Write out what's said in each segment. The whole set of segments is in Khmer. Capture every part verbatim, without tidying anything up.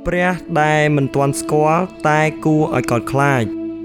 ព្រះដែលមិនទាន់ស្គាល់តែគួរឲ្យកោតខ្លាច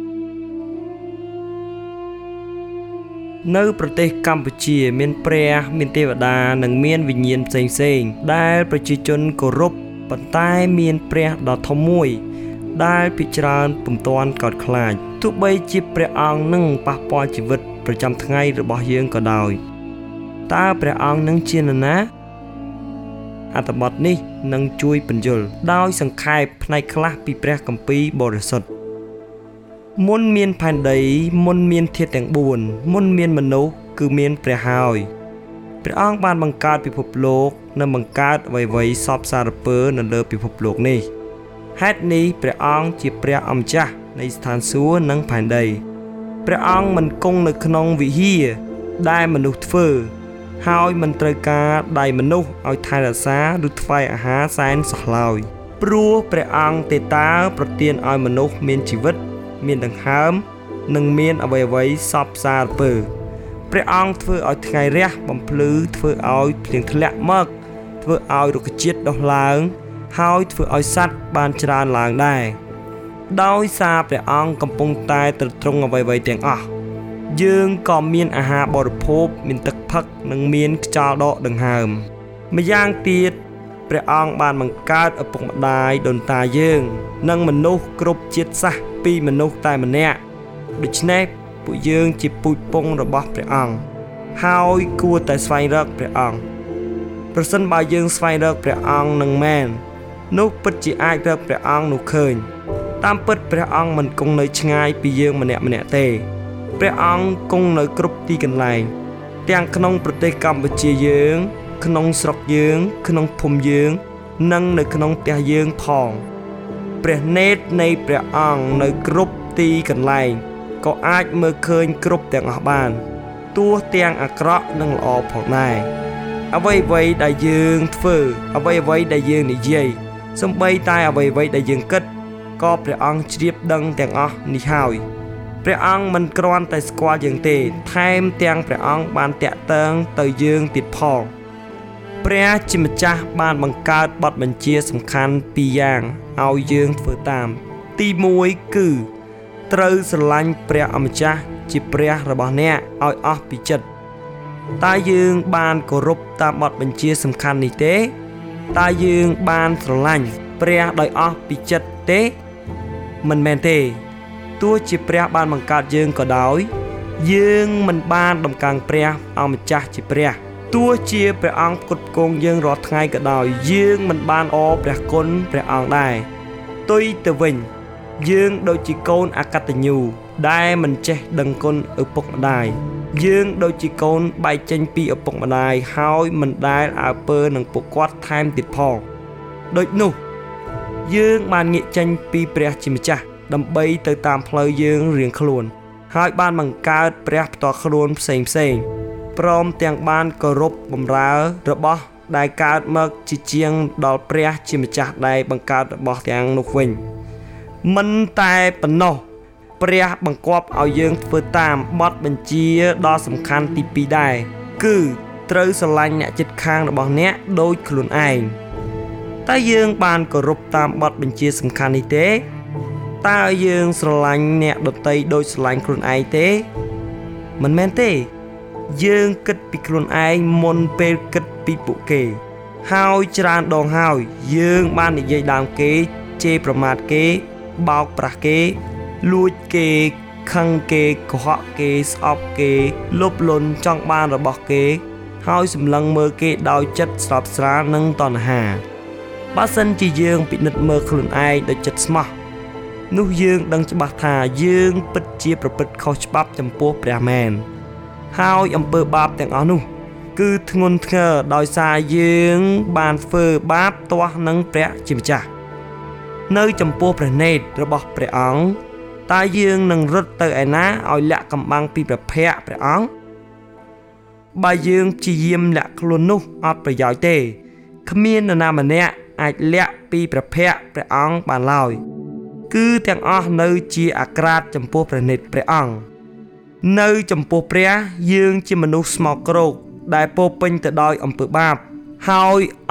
នៅប្រទេសកម្ពុជាមានព្រះមានទេវតានិងមានវិញ្ញាណផ្សេងៗដែលប្រជាជនគោរពប៉ុន្តែមានព្រះដ៏ធំមួយដែលភាគច្រើនពុំទាន់កោតខ្លាចទោះបីជាព្រះអង្គនឹងប៉ះពាល់ជីវិតប្រចាំថ្ងៃរបស់យើងក៏ដោយតើព្រះអង្គនឹងជានរណាអត្ថបទនេះនឹងជួយពន្យល់ដោយសង្ខេបផ្នែកខ្លះពីព្រះគម្ពីរបរិសុទ្ធមុនមានផែនដីមុនមានធាតុទាំងបួនមុនមានមនុស្សគឺមានព្រះហើយព្រះអង្គបានបង្កើតពិភពលោកនិងបង្កើតអ្វីៗសពសារពើនៅលើពិភពលោកនេះហេតុនេះព្រះអង្គជាព្រះអម្ចាស់នៃស្ថានសួគ៌និងផែនដីព្រះអង្គមិនគង់នៅក្នុងវិហារដែលមនុស្សធ្វើហើយមិនត្រូវការដៃមនុស្សឲ្យថែរក្សាឬថ្វាយអាហារសែនសោះឡើយព្រោះព្រះអង្គទេតាប្រទានឲ្យមនុស្សមានជីវិតមានដង្ហើមនិងមានអ្វីៗសពសារពើព្រះអង្គធ្វើឲ្យថ្ងៃរះបំភ្លឺធ្វើឲ្យភ្លៀងធ្លាក់មកធ្វើឲ្យរុក្ខជាតិដុះឡើងហើយធ្វើឲ្យសត្វបានច្រើនឡើងដែរដោយសារព្រះអង្គកំពុងតែទ្រទ្រង់អ្វីៗទាំងអស់យើងក៏មានអាហារបរិភោគមានទឹកផឹកនិងមានខ្យល់ដកដង្ហើមម្យ៉ាងទៀតព្រះអង្គបានបង្កើតឪពុកម្ដាយដូនតាយើងនិងមនុស្សគ្រប់ជាតិសាសន៍ពីមនុស្សតែម្នាក់ដូច្នេះពួកយើងជាពូជពង្សរបស់ព្រះអង្គហើយគួរតែស្វែងរកព្រះអង្គប្រសិនបើយើងស្វែងរកព្រះអង្គនឹងមែននោះពិតជាអាចរកព្រះអង្គនោះឃើញតាមពិតព្រះអង្គមិនគង់នៅឆ្ងាយពីយើងម្នាក់ម្នាក់ទេព្រះអង្គគង់នៅគ្រប់ទីកន្លែងទាំងក្នុងប្រទេសកម្ពុជាយើងក្នុងស្រុកយើងក្នុងភូមិយើងនិងនៅក្នុងផ្ទះយើងផងព្រះនេត្រនៃព្រះអង្គនៅគ្រប់ទីកន្លែងក៏អាចមើលឃើញគ្រប់ទាំងអស់បានទោះទាំងអាក្រក់និងល្អផងដែរអ្វីអ្វីដែលយើងធ្វើអ្វីអ្វីដែលយើងនិយាយសូម្បីតែអ្វីអ្វីដែលយើងគិតក៏ព្រះអង្គជ្រាបដឹងទាំងអស់នេះហើយព្រះអង្គមិនគ្រាន់តែស្គាល់យើងទេថែមទាំងព្រះអង្គបានតាក់ទងទៅយើងទៀតផងព្រះជាម្ចាស់បានបង្កើតបទបញ្ជាសំខាន់ពីរយ៉ាងឲ្យយើងធ្វើតាមទីមួយគឺត្រូវស្រឡាញ់ព្រះអម្ចាស់ជាព្រះរបស់អ្នកឲ្យអស់ពីចិត្តតើយើងបានគោរពតាមបទបញ្ជាសំខាន់នេះទេតើយើងបានស្រឡាញ់ព្រះដោយអស់ពីចិត្តទេមិនមែនទេទោះជាព្រះបានបង្កើតយើងក៏ដោយយើងមិនបានដំកើងព្រះអម្ចាស់ជាព្រះទោះជាព្រះអង្គផ្គត់ផ្គង់យើងរាល់ថ្ងៃក៏ដោយយើងមិនបានអរព្រះគុណព្រះអង្គដែរផ្ទុយទៅវិញយើងដូចជាកូនអកតញ្ញូដែលមិនចេះដឹងគុណឪពុកម្ដាយយើងដូចជាកូនបែកចេញពីឪពុកម្ដាយហើយមិនដែលអើពើនឹងពួកគាត់ថែមទៀតផងដូចនោះយើងបានងាកចេញពីព្រះជាម្ចាស់ដើម្បីទៅតាមផ្លូវយើងរៀងខ្លួនហើយបានបង្កើតព្រះផ្ទាល់ខ្លួនផ្សេងផ្សេងព្រមទាំងបានគោរពបម្រើរបស់ដែលកើតមកជាជាងដល់ព្រះជាម្ចាស់ដែលបង្កើតរបស់ទាំងនោះវិញមិនតែប៉ុណ្ណោះព្រះបង្គាប់ឲ្យយើងធ្វើតាមបទបញ្ជាដ៏សំខាន់ទីពីរដែរគឺត្រូវស្រឡាញ់អ្នកជិតខាងរបស់អ្នកដូចខ្លួនឯងតើយើងបានគោរពតាមបទបញ្ជាសំខាន់នេះទេតើយើងស្រឡាញ់អ្នកដទៃដូចស្រឡាញ់ខ្លួនឯងទេមិនមែនទេយើងគិតពីខ្លួនឯងមុនពេលគិតពីពួកគេហើយច្រើនដងហើយយើងបាននិយាយដើមគេជេរប្រមាថគេបោកប្រាស់គេលួចគេខឹងគេកុហកគេស្អប់គេលុបលន់ចង់បានរបស់គេហើយសម្លឹងមើលគេដោយចិត្តស្របស្រាលនិងតណ្ហាបើសិនជាយើងពិនិត្យមើលខ្លួនឯងដោយចិត្តស្មោះនោះយើងដឹងច្បាស់ថាយើងពិតជាប្រព្រឹត្តខុសច្បាប់ចំពោះព្រះមែនហើយអំពើបាបទាំងអស់នោះគឺធ្ងន់ធ្ងរដោយសារយើងបានធ្វើបាបទាស់នឹងព្រះជាម្ចាស់នៅចំពោះព្រះនេត្ររបស់ព្រះអង្គតើយើងនឹងរត់ទៅឯណាឲ្យលាក់កំបាំងពីព្រះភ័ក្ត្រព្រះអង្គបើយើងព្យាយាមលាក់ខ្លួននោះអត់ប្រយោជន៍ទេគ្មាននរណាម្នាក់អាចលាក់ពីព្រះភ័ក្ត្រព្រះអង្គបានឡើយគឺទាំងអស់នៅជាអាក្រាតចំពោះព្រះនេត្រព្រះអង្គនៅចំពោះព្រះយើងជាមនុស្សស្មោកគ្រោកដែលពោពេញទៅដោយអំពើបាបហើយអស់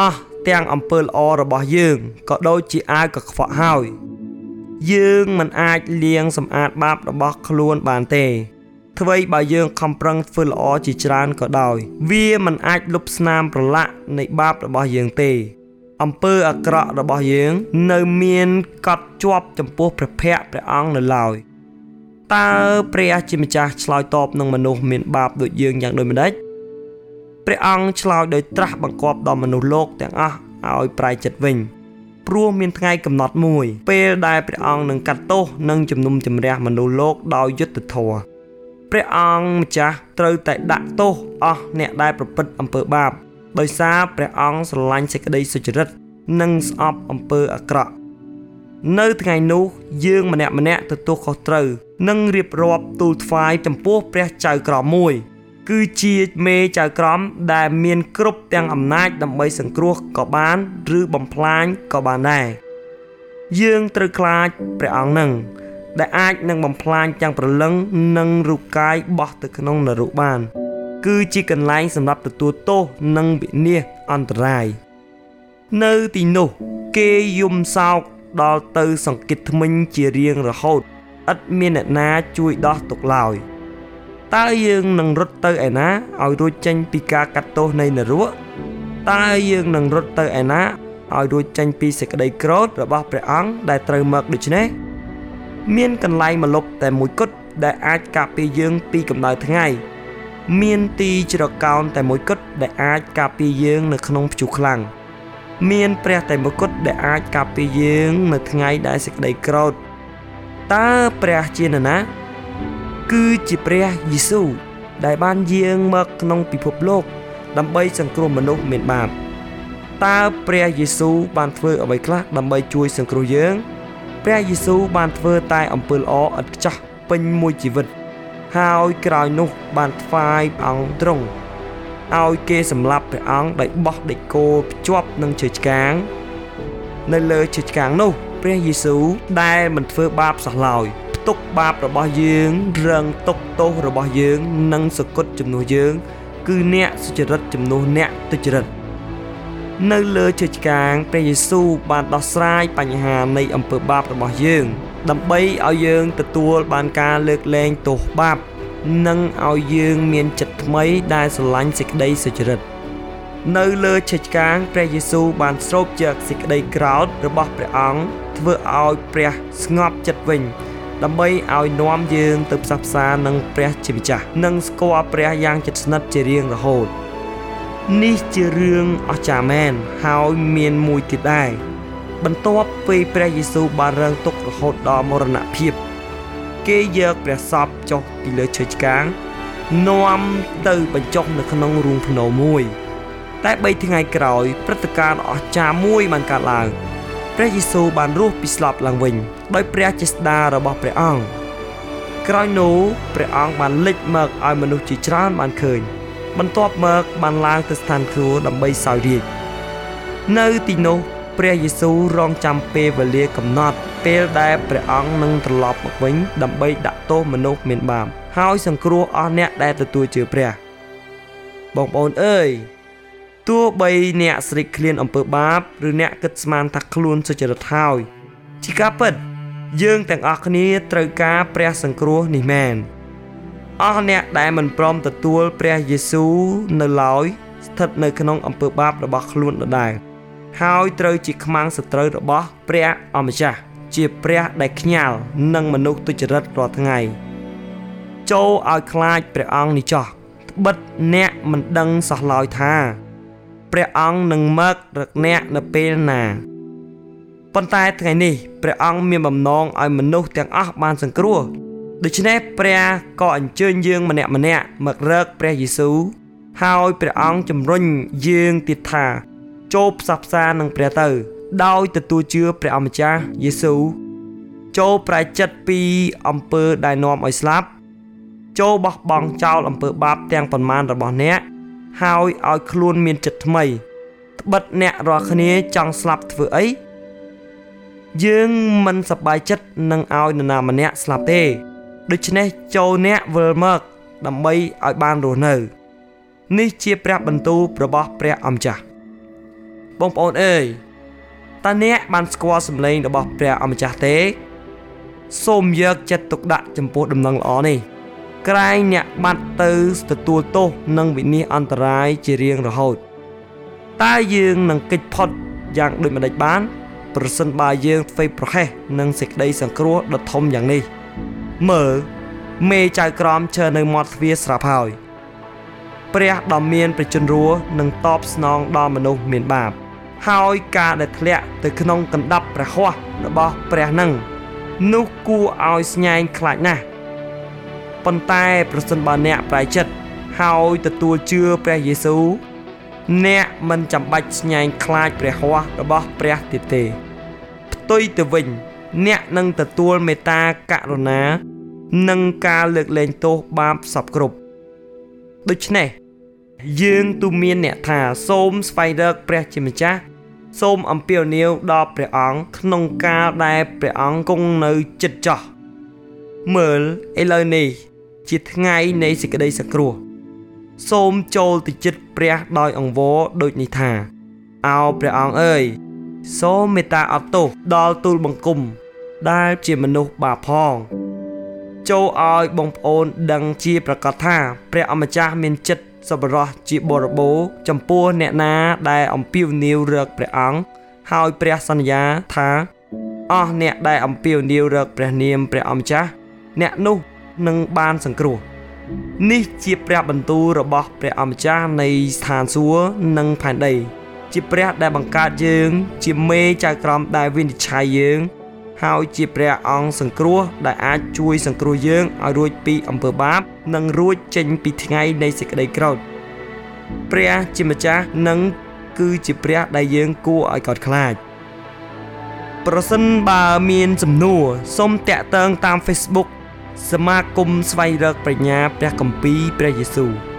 ទាំងអំពើល្អរបស់យើងក៏ដូចជាអាវកខ្វក់ហើយយើងមិនអាចលាងសម្អាតបាបរបស់ខ្លួនបានទេអ្វីបើយើងខំប្រឹងធ្វើល្អជាច្រើនក៏ដោយវាមិនអាចលុបស្នាមប្រឡាក់នៃបាបរបស់យើងទេអំពើអាក្រក់របស់យើងនៅមានកត់ជាប់ចំពោះព្រះភ័ក្ត្រព្រះអង្គនៅឡើយតើព្រះជាម្ចាស់ឆ្លើយតបនឹងមនុស្សមានបាបដូចយើងយ៉ាងដូចម្តេចព្រះអង្គឆ្លើយដោយត្រាស់បង្គាប់ដល់មនុស្សលោកទាំងអស់ឲ្យប្រែចិត្តវិញព្រោះមានថ្ងៃកំណត់មួយពេលដែលព្រះអង្គនឹងកាត់ទោសនិងជំនុំជម្រះមនុស្សលោកដោយយុត្តិធម៌ព្រះអង្គម្ចាស់ត្រូវតែដាក់ទោសអស់អ្នកដែលប្រព្រឹត្តអំពើបាបដោយសារព្រះអង្គស្រឡាញ់សេចក្តីសុចរិតនិងស្អប់អំពើអាក្រក់នៅថ្ងៃនោះយើងម្នាក់ម្នាក់ទទួលខុសត្រូវនិងរៀបរាប់ទូលថ្វាយចំពោះព្រះចៅក្រមមួយគឺជាមេចៅក្រមដែលមានគ្រប់ទាំងអំណាចដើម្បីសង្គ្រោះក៏បានឬបំផ្លាញក៏បានដែរយើងត្រូវខ្លាចព្រះអង្គនឹងដែលអាចនឹងបំផ្លាញទាំងព្រលឹងនិងរូបកាយបោះទៅក្នុងនរកបានគឺជាកន្លែងសម្រាប់ទទួលទោសនិងវិនាសអន្តរាយនៅទីនោះគេយំសោកដល់ទៅសង្កេតធ្មេញជារៀងរហូតឥតមានអ្នកណាជួយដោះទុកឡើយតើយើងនឹងរត់ទៅឯណាឲ្យរួចចេញពីការកាត់ទោសនៃនរកតើយើងនឹងរត់ទៅឯណាឲ្យរួចចេញពីសេចក្តីក្រោធរបស់ព្រះអង្គដែលត្រូវមកដូច្នេះមានកន្លែងម្លប់តែមួយគត់ដែលអាចការពារយើងពីកម្ដៅថ្ងៃមានទីជ្រកោនតែមួយគត់ដែលអាចការពារយើងនៅក្នុងព្យុះខ្លាំងមានព្រះតែមួយគត់ដែលអាចការពារយើងនៅថ្ងៃដែលសេចក្តីក្រោធតើព្រះជានរណាគឺជាព្រះយេស៊ូវដែលបានយាងមកក្នុងពិភពលោកដើម្បីសង្គ្រោះមនុស្សមានបាបតើព្រះយេស៊ូវបានធ្វើអ្វីខ្លះដើម្បីជួយសង្គ្រោះយើងព្រះយេស៊ូវបានធ្វើតែអំពើល្អឥតខ្ចោះពេញមួយជីវិតហើយក្រោយនោះបានថ្វាយព្រះអង្គទ្រង់ឲ្យគេសម្លាប់ព្រះអង្គដោយបោះដេកគោភ្ជាប់នឹងឈើឆ្កាងនៅលើឈើឆ្កាងនោះព្រះយេស៊ូវដែលមិនធ្វើបាបសោះឡើយផ្ទុកបាបរបស់យើងរងទុកទោសរបស់យើងនិងសគត់ជំនួសយើងគឺអ្នកសុចរិតជំនួសអ្នកទុច្ចរិតនៅលើឈើឆ្កាងព្រះយេស៊ូវបានដោះស្រាយបញ្ហានៃអំពើបាបរបស់យើងដើម្បីឲ្យយើងទទួលបានការលើកលែងទោសបាបនិងឲ្យយើងមានចិត្តថ្មីដែលស្រឡាញ់សេចក្តីសុចរិតនៅលើឈើឆ្កាងព្រះយេស៊ូវបានស្រូបយកសេចក្តីក្រោធរបស់ព្រះអង្គធ្វើឲ្យព្រះស្ងប់ចិត្តវិញដើម្បីឲ្យនាំយើងទៅផ្សះផ្សានឹងព្រះជាម្ចាស់និងស្គាល់ព្រះយ៉ាងជិតស្និទ្ធជារៀងរហូតនេះជារឿងអស្ចារ្យមែនហើយមានមួយទៀតដែរបន្ទាប់ពីព្រះយេស៊ូវបានរងទុក្ខរហូតដល់មរណភាពគេយកព្រះសពចុះពីលើឈើឆ្កាងនាំទៅបញ្ចុះនៅក្នុងរូងភ្នោមួយតែបីថ្ងៃក្រោយព្រឹត្តិការណ៍អស្ចារ្យមួយបានកើតឡើងព្រះយេស៊ូវបានរស់ពីស្លាប់ឡើងវិញដោយព្រះចេស្តារបស់ព្រះអង្គក្រោយនោះព្រះអង្គបានលេចមកឲ្យមនុស្សជាច្រើនបានឃើញបន្ទាប់មកបានឡើងទៅស្ថានសួគ៌ដើម្បីសោយរាជ្យនៅទីនោះព្រះយេស៊ូវរងចាំពេលវេលាកំណត់ពេលដែលព្រះអង្គនឹងត្រឡប់មកវិញដើម្បីដាក់ទោសមនុស្សមានបាបហើយសង្គ្រោះអស់អ្នកដែលទទួលជឿព្រះបងប្អូនអើយទោះបីអ្នកស្រេកឃ្លានអំពើបាបឬអ្នកគិតស្មានថាខ្លួនសុចរិតហើយជាការពិតយើងទាំងអស់គ្នាត្រូវការព្រះសង្គ្រោះនេះមែនអស់អ្នកដែលមិនព្រមទទួលព្រះយេស៊ូវនៅឡើយស្ថិតនៅក្នុងអំពើបាបរបស់ខ្លួនដដែលហើយត្រូវជាខ្មាំងសត្រូវរបស់ព្រះអម្ចាស់ជាព្រះដែលខ្ញាល់នឹងមនុស្សទុច្ចរិតរាល់ថ្ងៃចូលឲ្យខ្លាចព្រះអង្គនេះចោះត្បិតអ្នកមិនដឹងសោះឡើយថាព្រះអង្គនឹងមករកអ្នកនៅពេលណាប៉ុន្តែថ្ងៃនេះព្រះអង្គមានបំណងឲ្យមនុស្សទាំងអស់បានសង្គ្រោះដូច្នេះព្រះក៏អញ្ជើញយើងម្នាក់ម្នាក់មករកព្រះយេស៊ូវហើយព្រះអង្គជំរុញយើងទៀតថាចូលផ្សះផ្សានឹងព្រះទៅដោយទទួលជឿព្រះអម្ចាស់យេស៊ូវចូលប្រែចិត្តពីអំពើដែលនាំឲ្យស្លាប់ចូលបោះបង់ចោលអំពើបាបទាំងប៉ុន្មានរបស់អ្នកហើយឲ្យខ្លួនមានចិត្តថ្មីត្បិតអ្នករាល់គ្នាចង់ស្លាប់ធ្វើអីយើងមិនសប្បាយចិត្តនឹងឲ្យនរណាម្នាក់ស្លាប់ទេដូច្នេះចូលអ្នកវិលមកដើម្បីឲ្យបានរស់នៅនេះជាព្រះបន្ទូលរបស់ព្រះអម្ចាស់បងប្អូនអើយតើអ្នកបានស្គាល់សម្លេងរបស់ព្រះអម្ចាស់ទេសូមយកចិត្តទុកដាក់ចំពោះដំណឹងល្អនេះក្រែងអ្នកបាត់ទៅទទួលទោសនិងវិនាសអន្តរាយជារៀងរហូតតើយើងនឹងគេចផុតយ៉ាងដូចម្តេចបានប្រសិនបើយើងធ្វេសប្រហែសនឹងសេចក្តីសង្គ្រោះដ៏ធំយ៉ាងនេះមើលមេចៅក្រមឈរនៅមាត់ទ្វារស្រាប់ហើយព្រះដ៏មានព្រះជន្មរស់នឹងតបស្នងដល់មនុស្សមានបាបហើយការដែលធ្លាក់ទៅក្នុងកណ្ដាប់ព្រះហស្ថរបស់ព្រះនឹងនោះគួរឲ្យស្ញែងខ្លាចណាស់ប៉ុន្តែប្រសិនបើអ្នកប្រែចិត្តហើយទទួលជឿព្រះយេស៊ូវអ្នកមិនចាំបាច់ស្ញែងខ្លាចព្រះហស្ថរបស់ព្រះទៀតទេផ្ទុយទៅវិញអ្នកនឹងទទួលមេត្តាករុណានិងការលើកលែងទោសបាបសពគ្រប់ដូច្នេះយើងទូមានអ្នកថាសូមស្វែងរកព្រះជាម្ចាស់សូមអំពាវនាវដល់ព្រះអង្គក្នុងកាលដែលព្រះអង្គគង់នៅជិតចោះមើលឥឡូវនេះជាថ្ងៃនៃសេចក្តីសង្គ្រោះសូមចូលទៅជិតព្រះដោយអង្វរដូចនេះថាអោព្រះអង្គអើយសូមមេត្តាអត់ទោសដល់ទូលបង្គំដែលជាមនុស្សបាបផងចូលឲ្យបងប្អូនដឹងជាប្រកាសថាព្រះអម្ចាស់មានចិត្តសប្បុរសជាបរិបូរណ៍ចំពោះអ្នកណាដែលអំពាវនាវរកព្រះអង្គហើយព្រះសន្យាថាអស់អ្នកដែលអំពាវនាវរកព្រះនាមព្រះអម្ចាស់អ្នកនោះនឹងបានសង្គ្រោះនេះជាព្រះបន្ទូលរបស់ព្រះអម្ចាស់នៃស្ថានសួគ៌និងផែនដីជាព្រះដែលបង្កើតយើងជាមេចៅក្រមដែលវិនិច្ឆ័យយើងហើយជាព្រះអង្គសង្គ្រោះដែលអាចជួយសង្គ្រោះយើងឲ្យរួចពីអំពើបាបនិងរួចចេញពីថ្ងៃនៃសេចក្តីក្រោធព្រះជាម្ចាស់នឹងគឺជាព្រះដែលយើងគួរឲ្យកោតខ្លាចប្រសិនបើមានសំណួរសូមតាក់ទងតាម Facebook សមាគមស្វែងរកប្រាជ្ញាព្រះគម្ពីរព្រះយេស៊ូវ